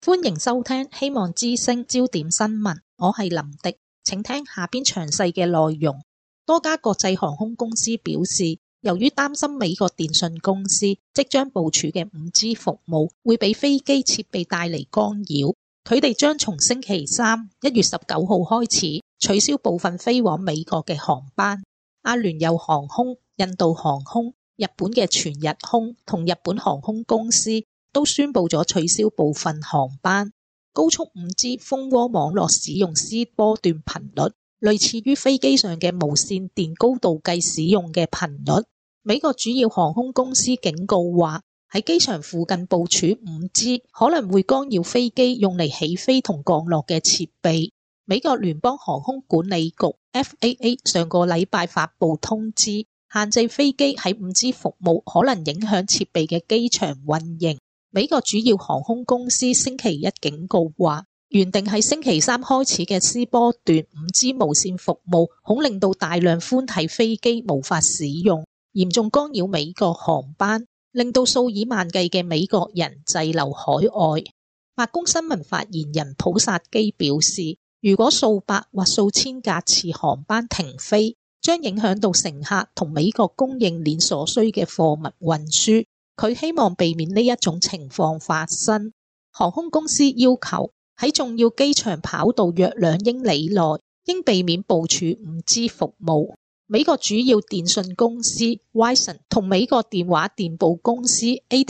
歡迎收聽希望之聲焦點新聞，我係林迪，請聽下邊詳細嘅內容。多家國際航空公司表示，由於擔心美國電信公司即將部署嘅 5G 服務會俾飛機設備帶嚟干擾，佢哋將從星期三1月19號開始取消部分飛往美國嘅航班。阿聯酋航空、印度航空、日本嘅全日空同日本航空公司都宣布咗取消部分航班。高速 5G 蜂窩網絡使用絲波段頻率，類似於飛機上嘅無線電高度計使用嘅頻率。美國主要航空公司警告話，喺機場附近部署 5G 可能會干擾飛機用嚟起飛同降落嘅設備。美國聯邦航空管理局 FAA 上個禮拜發布通知，限制飛機喺 5G 服務可能影響設備嘅機場運營。美國主要航空公司星期一警告話，原定喺星期三開始嘅絲波段 5G 無線服務恐令到大量寬體飛機無法使用，嚴重干擾美國航班，令到數以萬計嘅美國人滯留海外。白宮新聞發言人普薩基表示，如果數百或數千架次航班停飛，將影響到乘客同美國供應鏈所需嘅貨物運輸。佢希望避免呢一種情況發生。航空公司要求喺重要機場跑道約2英里內應避免部署 5G 服務。美國主要電信公司 Verizon 同美國電話電報公司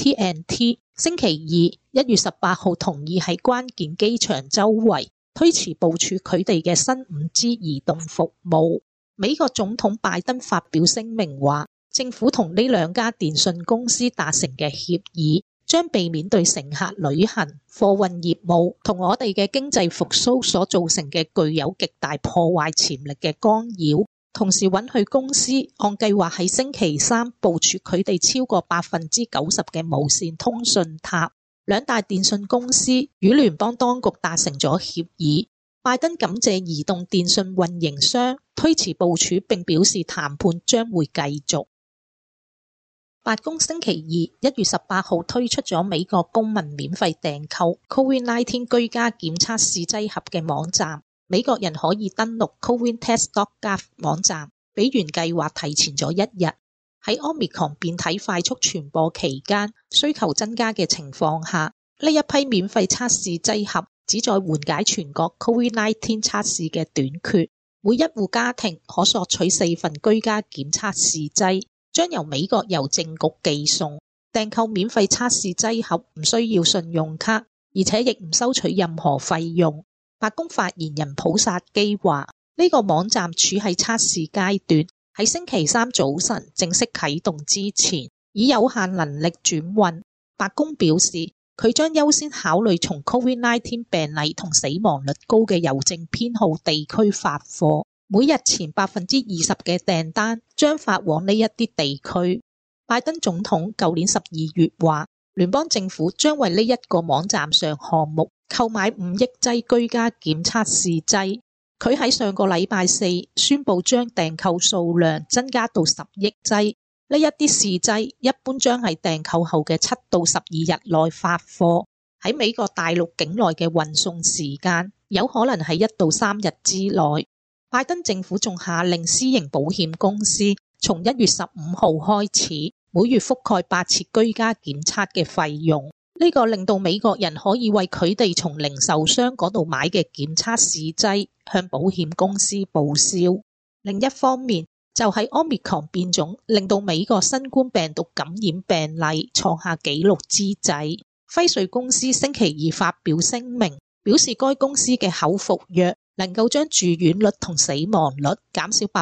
AT&T 星期二1月18號同意喺關鍵機場周圍推遲部署佢哋嘅新 5G 移動服務。美國總統拜登發表聲明話，政府同呢兩家電信公司達成嘅協議，將避免對乘客旅行、貨運業務同我哋嘅經濟復甦所造成嘅具有極大破壞潛力嘅干擾，同時允許公司按計劃喺星期三部署佢哋超過90%嘅無線通訊塔。兩大電信公司與聯邦當局達成咗協議。拜登感謝移動電信運營商推遲部署，並表示談判將會繼續。白宮星期二1月18號推出咗美國公民免費訂購 COVID-19 居家檢測試劑盒嘅網站，美國人可以登錄 cointest.gov 網站，比原計劃提前咗1日。喺 Omicron 變體快速傳播期間，需求增加嘅情況下，呢一批免費測試劑盒旨在緩解全國 COVID-19 測試嘅短缺。每一戶家庭可索取4份居家檢測試劑，將由美國郵政局寄送。訂購免費測試劑盒唔需要信用卡，而且亦唔收取任何費用。白宮發言人普薩基話，呢個網站處喺測試階段，喺星期三早晨正式啟動之前，以有限能力轉運。白宮表示，佢將優先考慮從 COVID-19 病例同死亡率高嘅郵政編號地區發貨，每日前 20% 嘅訂單將發往呢一啲地區。拜登總統舊年12月話，聯邦政府將為呢一個網站上項目購買5億劑居家檢測試劑。佢喺上個禮拜4宣布將訂購數量增加到10億劑。呢一啲試劑一般將係訂購後嘅7到12日內發貨。喺美國大陸境內嘅運送時間有可能係1到3日之內。拜登政府仲下令私營保險公司從1月15號開始，每月覆蓋8次居家檢測嘅費用。呢個令到美國人可以為佢哋從零售商嗰度買嘅檢測試劑向保險公司報銷。另一方面，就係 Omicron 變種令到美國新冠病毒感染病例創下紀錄之際，輝瑞公司星期二發表聲明，表示該公司嘅口服藥能夠將住院率同死亡率減少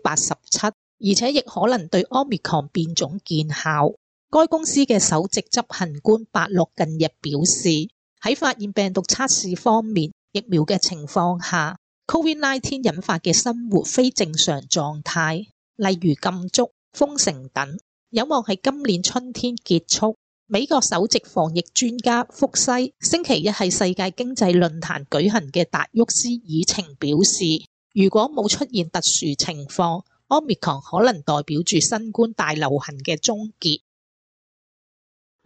87%， 而且亦可能對 Omicron 變種見效。該公司嘅首席執行官伯洛近日表示，喺發現病毒測試方面，疫苗嘅情況下， COVID-19 引發嘅生活非正常狀態，例如禁足、封城等，有望喺今年春天結束。美國首席防疫專家福西星期一喺世界經濟論壇舉行嘅達沃斯議程表示，如果冇出現特殊情況， Omicron 可能代表住新冠大流行嘅終結。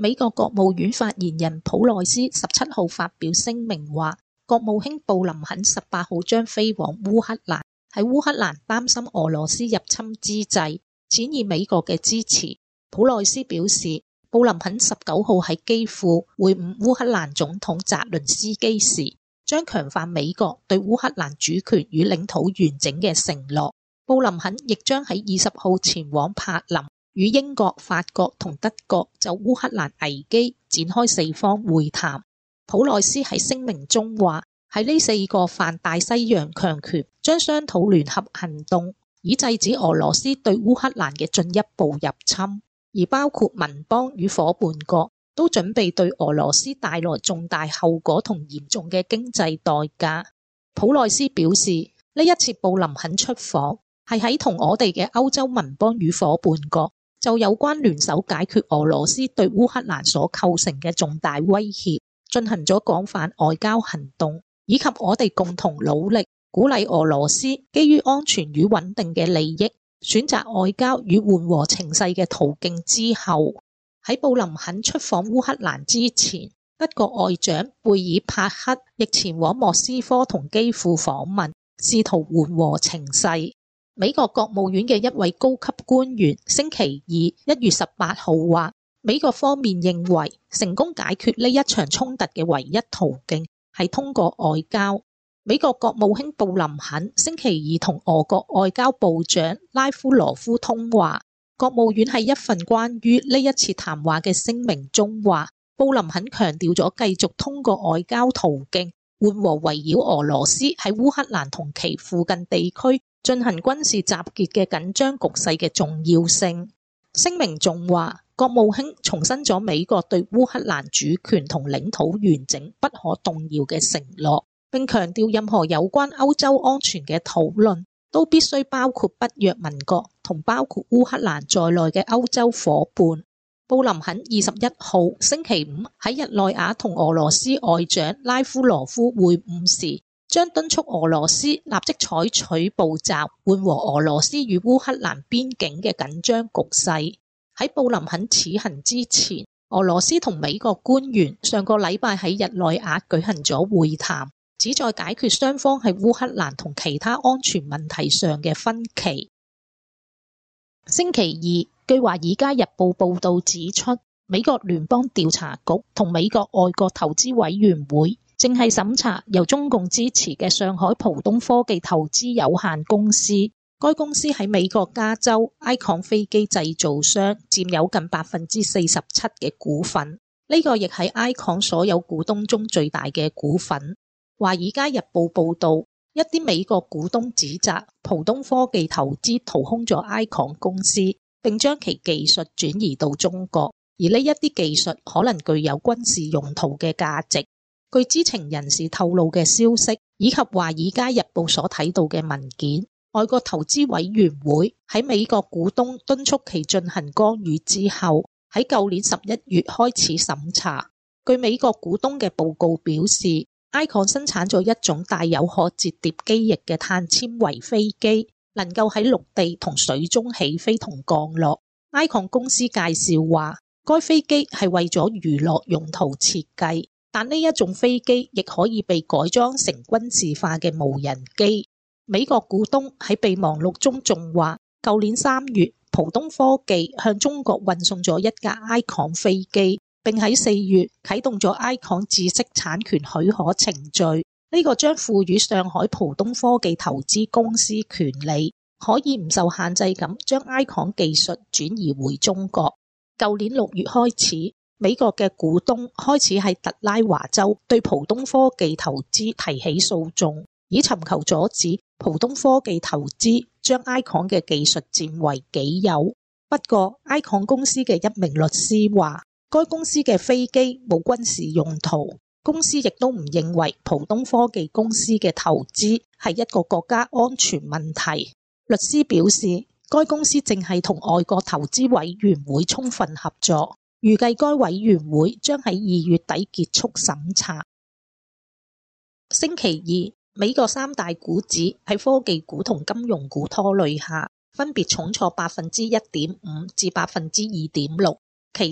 美國國務院發言人普萊斯17號發表聲明話，國務卿布林肯18號將飛往烏克蘭，喺烏克蘭擔心俄羅斯入侵之際，展現美國嘅支持。普萊斯表示，布林肯19號喺基輔會晤烏克蘭總統澤倫斯基時，將強化美國對烏克蘭主權與領土完整嘅承諾。布林肯亦將喺20號前往柏林，與英國、法國同德國就烏克蘭危機展開4方會談。普萊斯喺聲明中話，喺呢4個泛大西洋強權將商討聯合行動，以制止俄羅斯對烏克蘭嘅進一步入侵，而包括盟邦與夥伴國都準備對俄羅斯帶來重大後果同嚴重嘅經濟代價。普萊斯表示，呢一次布林肯出訪係喺同我哋嘅歐洲盟邦與夥伴國就有關聯手解決俄羅斯對烏克蘭所構成嘅重大威脅進行咗廣泛外交行動，以及我哋共同努力鼓勵俄羅斯基於安全與穩定嘅利益，選擇外交與緩和情勢嘅途徑之後，喺布林肯出訪烏克蘭之前，德國外長貝爾帕克亦前往莫斯科同基輔訪問，試圖緩和情勢。美國國務院嘅一位高級官員星期二1月18號話，美國方面認為成功解決呢一場衝突嘅唯一途徑係通過外交。美國國務卿布林肯星期二同俄國外交部長拉夫羅夫通話。國務院喺一份關於呢一次談話嘅聲明中話，布林肯強調咗繼續通過外交途徑緩和圍繞俄羅斯喺烏克蘭同其附近地區進行軍事集結嘅緊張局勢嘅重要性。聲明仲話，國務卿重申咗美國對烏克蘭主權同領土完整不可動搖嘅承諾，並強調任何有關歐洲安全嘅討論都必須包括北約盟國同包括烏克蘭在內嘅歐洲夥伴。布林肯21號星期五喺日內瓦同俄羅斯外長拉夫羅夫會晤時，將敦促俄羅斯立即採取步驟緩和俄羅斯與烏克蘭邊境嘅緊張局勢。喺布林肯此行之前，俄羅斯同美國官員上個禮拜喺日內瓦舉行咗會談，旨在解決雙方喺烏克蘭同其他安全問題上嘅分歧。星期二，據《華爾街日報》報導指出，美國聯邦調查局同美國外國投資委員會正係審查由中共支持嘅上海浦東科技投資有限公司。該公司喺美國加州 Icon 飛機製造商佔有近47%嘅股份，呢個亦係 Icon 所有股東中最大嘅股份。《華爾街日報》報導，一啲美國股東指責浦東科技投資掏空咗 Icon 公司，並將其技術轉移到中國，而呢一啲技術可能具有軍事用途嘅價值。據知情人士透露嘅消息，以及《華爾街日報》所睇到嘅文件，外國投資委員會喺美國股東敦促其進行干預之後，喺舊年11月開始審查。據美國股東嘅報告表示，Icon 生產咗一種帶有可摺疊機翼嘅碳纖維飛機，能夠喺陸地同水中起飛同降落。Icon 公司介紹話，該飛機係為咗娛樂用途設計，但呢一種飛機亦可以被改裝成軍事化嘅無人機。美國股東喺備忘錄中仲話，舊年3月，浦東科技向中國運送咗一架 Icon 飛機，並喺4月啟動咗 Icon 知識產權許可程序。呢個將賦予上海浦東科技投資公司權利，可以唔受限制咁將 Icon 技術轉移回中國。舊年6月開始，美國嘅股東開始喺特拉華州對浦東科技投資提起訴訟，以尋求阻止浦東科技投資將 Icon 嘅技術佔為己有。不過 Icon 公司嘅一名律師話，該公司嘅飛機冇軍事用途，公司亦都唔認為浦東科技公司嘅投資係一個國家安全問題。律師表示，該公司正係同外國投資委員會充分合作，預計該委員會將喺2月底結束審查。星期二，美國3大股指喺科技股同金融股拖累下，分別重挫1.5%至2.6%，其中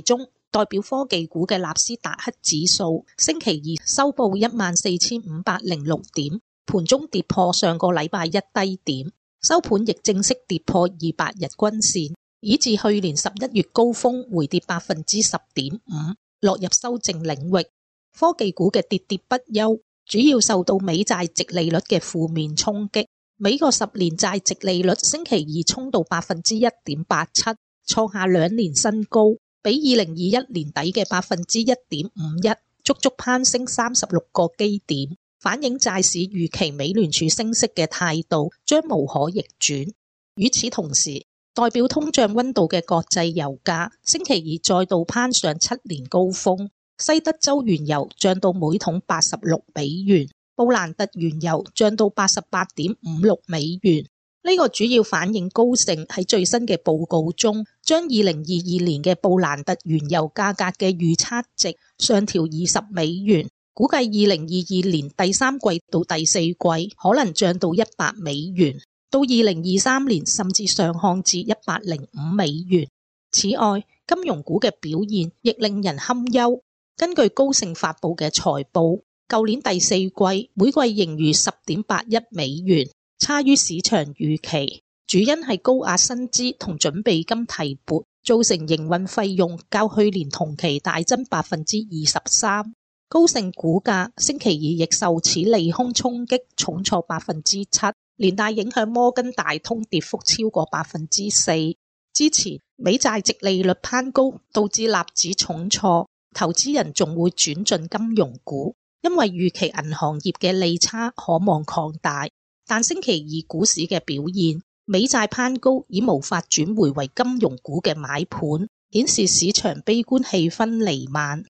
代表科技股嘅納斯達克指數星期二收報14,506點，盤中跌破上個禮拜一低點，收盤亦正式跌破200日均線，以至去年11月高峰回跌10.5%，落入修正領域。科技股嘅跌不休，主要受到美債殖利率嘅負面衝擊。美國10年債殖利率星期二衝到 1.87%， 創下2年新高，比2021年底嘅 1.51% 足足攀升36個基點，反映債市預期美聯儲升息嘅態度將無可逆轉。與此同時，代表通脹溫度嘅國際油價星期二再度攀上7年高峰，西德州原油漲到每桶86美元，布蘭特原油漲到88.56美元。呢個主要反映高盛喺最新嘅報告中，將2022年嘅布蘭特原油價格嘅預測值上調20美元，估計2022年第三季到第四季可能漲到100美元，到2023年甚至上看至105美元。此外，金融股嘅表現亦令人堪憂。根據高盛發佈嘅財報，舊年第四季每季盈餘10.81美元，差於市場預期，主因係高額薪資同準備金提撥，造成營運費用較去年同期大增 23%。高盛股價星期二亦受此利空衝擊，重挫 7%， 連帶影響摩根大通跌幅超過 4%。之前美債殖利率攀高，導致納指重挫，投資人仲會轉進金融股，因為預期銀行業嘅利差可望擴大。但星期二股市嘅表現，美債攀高已無法轉回為金融股嘅買盤，顯示市場悲觀氣氛彌漫。